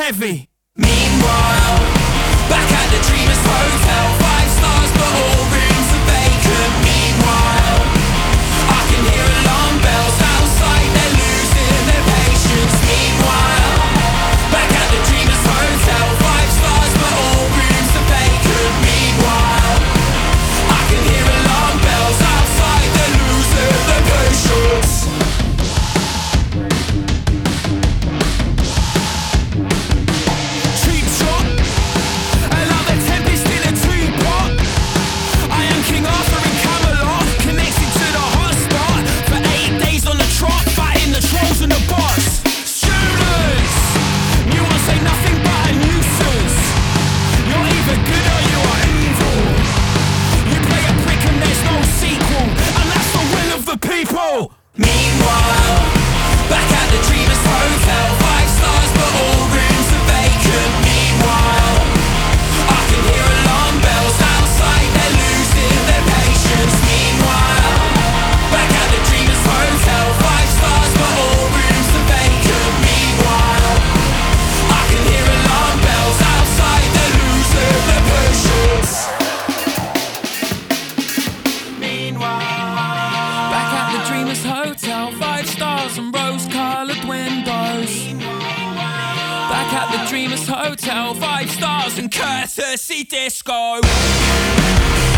heavy. Meanwhile, back at the Dreamers Hotel, 5 stars but all rooms are vacant. Meanwhile, I can hear alarm bells outside, they're losing their patience. Meanwhile, back at the Dreamers Hotel, 5 stars but all rooms are vacant. Meanwhile, I can hear alarm bells outside, they're losing their patience. Cheap shot, allow the tempest in a teapot. I am King Arthur in Camelot, connected to the hot spot. For 8 days on the trot, fighting the trolls and the boss. Students, you won't say nothing but a nuisance. You're either good or you are evil. You play a prick and there's no sequel, and that's the will of the people. Meanwhile, back at the Dreamers Hotel, 5 stars but all rooms are vacant. Meanwhile, I can hear alarm bells outside, they're losing their patience. Meanwhile, back at the Dreamers Hotel, 5 stars but all rooms are vacant. Meanwhile, I can hear alarm bells outside, they're losing their patience. Meanwhile, Back at the Dreamers Hotel, 5 stars and rose-coloured windows. Back at the Dreamers Hotel, 5 stars and courtesy disco.